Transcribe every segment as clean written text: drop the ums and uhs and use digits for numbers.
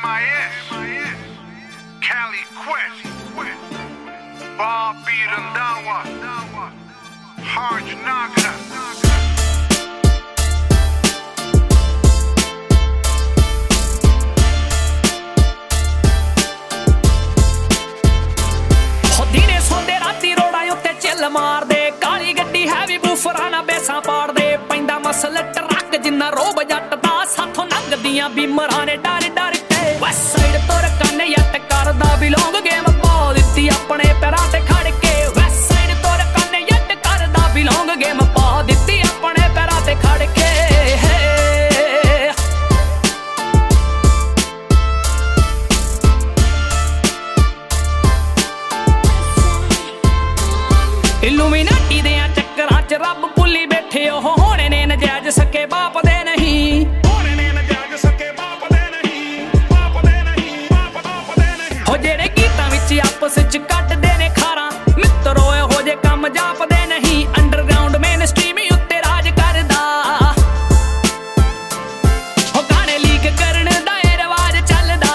MIS, Cali Quest, Bobby Randawa, Harj Naga. Chill मार दे काली गड्डी हैवी बूफरां ना बेसां पाड़ दे पैंदा मसल ट्रक जिन्ना रोब जट दा साथों लंघदियां बीमरां ने डर डर के वैस्ट साइड तुर कन्ने जट करदा बिलोंग गेम पा दित्ती अपने पैरां ते खड़ के वैस्ट साइड तुर कन्ने जट करदा बिलोंग गेम पा दित्ती अपने पैरां ते खड़ के इल्यूमिनाटी दे चक्करां च रब भुल्ली बैठे ओह होने ने नजायज सके बाप दे नहीं होने ने नजायज सके बाप दे नहीं हो जेड़े गीतां विच आपस च कटदे ने खारां मित्रो हो जे कम जापदे नहीं अंडरग्राउंड मेन स्ट्रीम उत्ते राज करदा हो गाने लीक करन दा रिवाज चलदा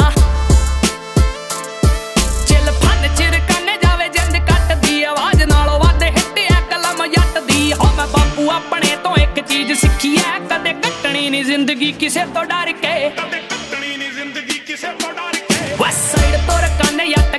चिल फन चिर कन्ने जावे जिंद कट दी आवाज नालों वध हिट है कलम जट दी हो मैं बापू अपने तो एक चीज सीखी है कदे कटनी नहीं जिंदगी किसे तो डर के कदे कटनी नहीं जिंदगी किसे तो डर के वैस्ट साइड तुर कन्ने